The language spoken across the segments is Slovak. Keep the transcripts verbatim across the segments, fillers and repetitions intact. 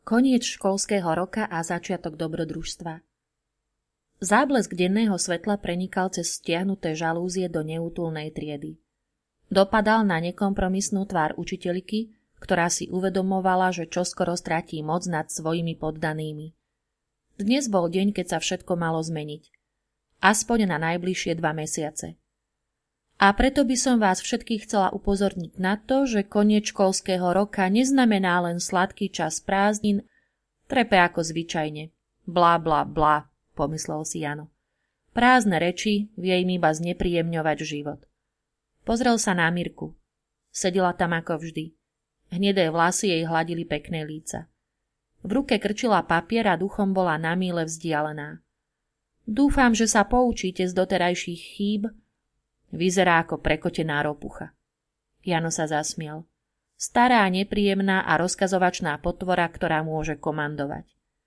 Koniec školského roka a začiatok dobrodružstva. Záblesk denného svetla prenikal cez stiahnuté žalúzie do neútulnej triedy. Dopadal na nekompromisnú tvár učiteľky, ktorá si uvedomovala, že čoskoro stratí moc nad svojimi poddanými. Dnes bol deň, keď sa všetko malo zmeniť. Aspoň na najbližšie dva mesiace. A preto by som vás všetkých chcela upozorniť na to, že koniec školského roka neznamená len sladký čas prázdnin, trepe ako zvyčajne. Blá, blá, blá, pomyslel si Jano. Prázdne reči vie im iba znepríjemňovať život. Pozrel sa na Mirku. Sedela tam ako vždy. Hnedé vlasy jej hladili pekné líca. V ruke krčila papier a duchom bola na míle vzdialená. Dúfam, že sa poučíte z doterajších chýb. Vyzerá ako prekotená ropucha. Jano sa zasmial. Stará, nepríjemná a rozkazovačná potvora, ktorá môže komandovať.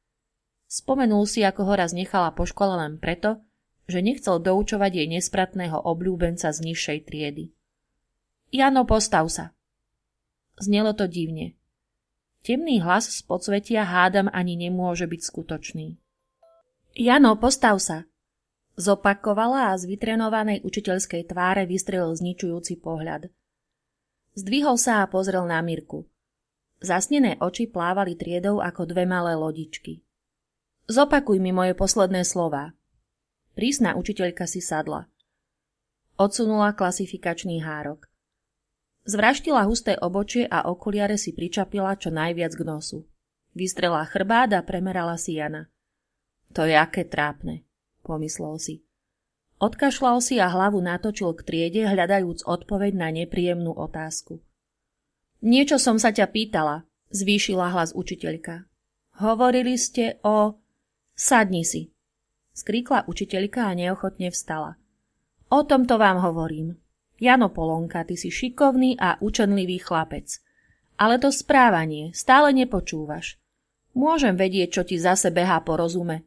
Spomenul si, ako ho raz nechala po škole len preto, že nechcel doučovať jej nespratného obľúbenca z nižšej triedy. Jano, postav sa. Znelo to divne. Temný hlas z podsvetia hádam ani nemôže byť skutočný. Jano, postav sa. Zopakovala a z vytrenovanej učiteľskej tváre vystrelil zničujúci pohľad. Zdvihol sa a pozrel na Mirku. Zasnené oči plávali triedou ako dve malé lodičky. Zopakuj mi moje posledné slová. Prísna učiteľka si sadla. Odsunula klasifikačný hárok. Zvraštila husté obočie a okuliare si pričapila čo najviac k nosu. Vystrela chrbát a premerala si Jana. To je aké trápne, pomyslel si. Odkašľal si a hlavu natočil k triede, hľadajúc odpoveď na nepríjemnú otázku. Niečo som sa ťa pýtala, zvýšila hlas učiteľka. Hovorili ste o... Sadni si, skríkla učiteľka a neochotne vstala. O tomto vám hovorím. Jano Polonka, ty si šikovný a učenlivý chlapec. Ale to správanie stále nepočúvaš. Môžem vedieť, čo ti zase behá po rozume.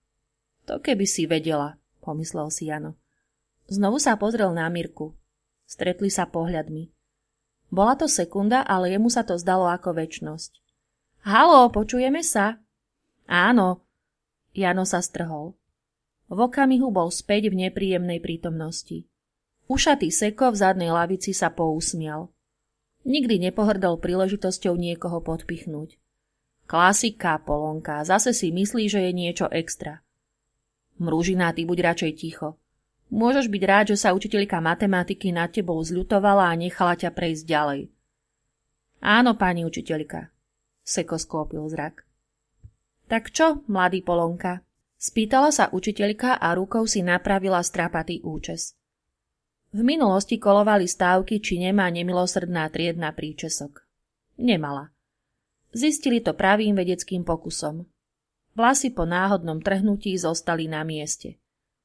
To keby si vedela, pomyslel si Jano. Znovu sa pozrel na Mirku. Stretli sa pohľadmi. Bola to sekunda, ale jemu sa to zdalo ako večnosť. Haló, počujeme sa? Áno. Jano sa strhol. V okamihu bol späť v nepríjemnej prítomnosti. Ušatý Seko v zadnej lavici sa pousmial. Nikdy nepohrdol príležitosťou niekoho podpichnúť. Klasika, Polonka, zase si myslí, že je niečo extra. Mružina, ty buď radšej ticho. Môžeš byť rád, že sa učiteľka matematiky nad tebou zľutovala a nechala ťa prejsť ďalej. Áno, pani učiteľka. Seko sklopil zrak. Tak čo, mladý Polonka? Spýtala sa učiteľka a rukou si napravila strapatý účes. V minulosti kolovali stávky, či nemá nemilosrdná triedna príčesok. Nemala. Zistili to pravým vedeckým pokusom. Vlasy po náhodnom trhnutí zostali na mieste.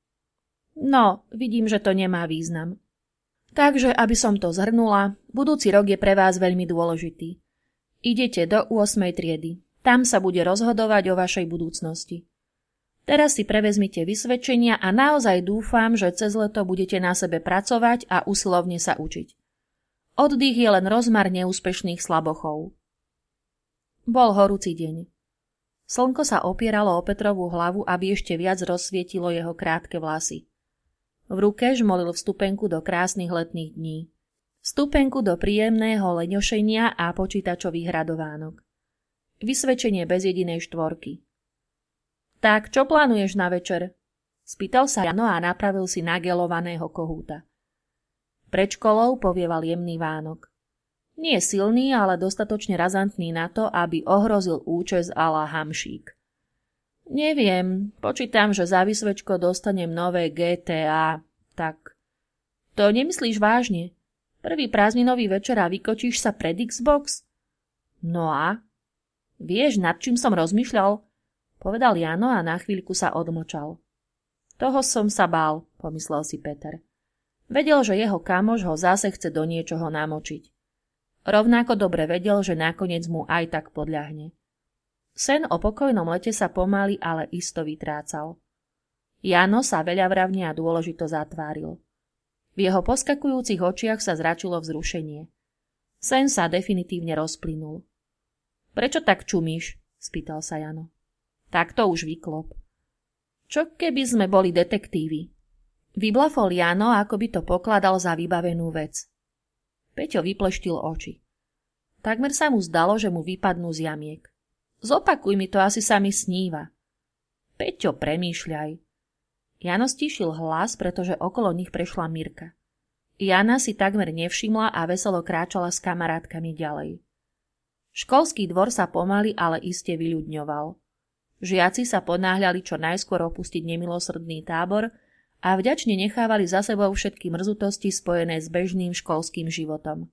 No, vidím, že to nemá význam. Takže, aby som to zhrnula, budúci rok je pre vás veľmi dôležitý. Idete do ôsmej triedy. Tam sa bude rozhodovať o vašej budúcnosti. Teraz si prevezmite vysvedčenia a naozaj dúfam, že cez leto budete na sebe pracovať a usilovne sa učiť. Oddych je len rozmar neúspešných slabochov. Bol horúci deň. Slnko sa opieralo o Petrovú hlavu, aby ešte viac rozsvietilo jeho krátke vlasy. V ruke žmolil vstupenku do krásnych letných dní. Vstupenku do príjemného leňošenia a počítačových radovánok. Vysvedčenie bez jedinej štvorky. Tak, čo plánuješ na večer? Spýtal sa Jano a napravil si nagelovaného kohúta. Pred školou povieval jemný vánok. Nie silný, ale dostatočne razantný na to, aby ohrozil účes a la Hamšík. Neviem, počítam, že za vysvedčko dostanem nové gé té á. Tak, to nemyslíš vážne? Prvý prázdninový večer a vykočíš sa pred Xbox? No a? Vieš, nad čím som rozmýšľal? Povedal Jano a na chvíľku sa odmlčal. Toho som sa bál, pomyslel si Peter. Vedel, že jeho kamoš ho zase chce do niečoho namočiť. Rovnako dobre vedel, že nakoniec mu aj tak podľahne. Sen o pokojnom lete sa pomaly, ale isto vytrácal. Jano sa veľavravne a dôležito zatváril. V jeho poskakujúcich očiach sa zračilo vzrušenie. Sen sa definitívne rozplynul. Prečo tak čumíš? spýtal sa Jano. Tak to už vyklop. Čo keby sme boli detektívy? Vyblafol Jano, ako by to pokladal za vybavenú vec. Peťo vypleštil oči. Takmer sa mu zdalo, že mu vypadnú z jamiek. Zopakuj mi to, asi sa mi sníva. Peťo, premýšľaj. Jano stíšil hlas, pretože okolo nich prešla Mirka. Jana si takmer nevšimla a veselo kráčala s kamarátkami ďalej. Školský dvor sa pomaly, ale iste vyľudňoval. Žiaci sa ponáhľali čo najskôr opustiť nemilosrdný tábor a vďačne nechávali za sebou všetky mrzutosti spojené s bežným školským životom.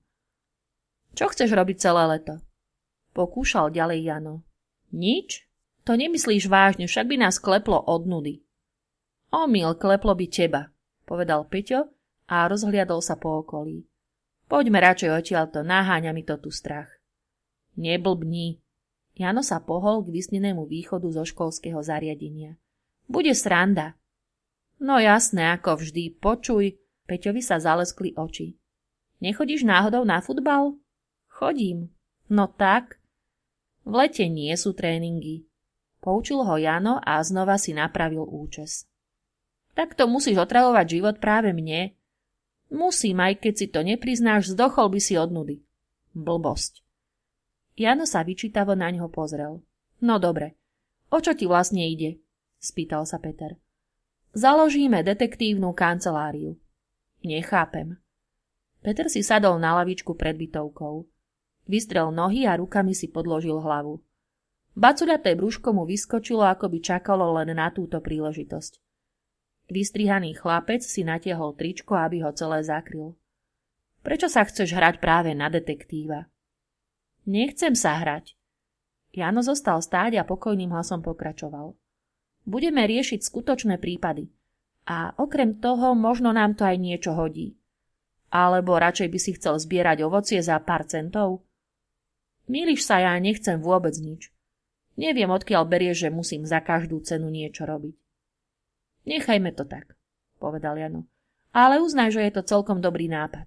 Čo chceš robiť celé leto? Pokúšal ďalej Jano. Nič? To nemyslíš vážne, však by nás kleplo od nudy. Omyl, kleplo by teba, povedal Peťo a rozhliadol sa po okolí. Poďme radšej odtiaľto, naháňa mi to tu strach. Neblbni. Jano sa pohol k vysnenému východu zo školského zariadenia. Bude sranda. No jasné, ako vždy, počuj. Peťovi sa zaleskli oči. Nechodíš náhodou na futbal? Chodím. No tak. V lete nie sú tréningy. Poučil ho Jano a znova si napravil účes. Tak to musíš otravovať život práve mne. Musím, aj keď si to nepriznáš, zdochol by si od nudy. Blbosť. Jano sa vyčítavo na ňo pozrel. No dobre, o čo ti vlastne ide? Spýtal sa Peter. Založíme detektívnu kanceláriu. Nechápem. Peter si sadol na lavičku pred bytovkou. Vystrel nohy a rukami si podložil hlavu. Bacuľaté brúško mu vyskočilo, ako by čakalo len na túto príležitosť. Vystrihaný chlapec si natiahol tričko, aby ho celé zakryl. Prečo sa chceš hrať práve na detektíva? Nechcem sa hrať. Jano zostal stáť a pokojným hlasom pokračoval. Budeme riešiť skutočné prípady. A okrem toho možno nám to aj niečo hodí. Alebo radšej by si chcel zbierať ovocie za pár centov? Mýliš sa, ja nechcem vôbec nič. Neviem, odkiaľ berieš, že musím za každú cenu niečo robiť. Nechajme to tak, povedal Jano. Ale uznaj, že je to celkom dobrý nápad.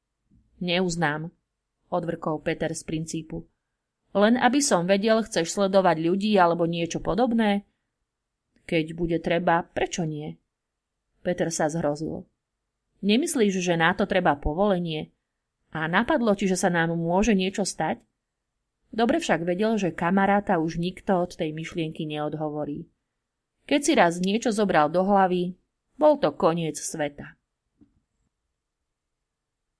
Neuznám, odvrkol Peter z princípu. Len aby som vedel, chceš sledovať ľudí alebo niečo podobné? Keď bude treba, prečo nie? Peter sa zhrozil. Nemyslíš, že na to treba povolenie? A napadlo ti, že sa nám môže niečo stať? Dobre však vedel, že kamaráta už nikto od tej myšlienky neodhovorí. Keď si raz niečo zobral do hlavy, bol to koniec sveta.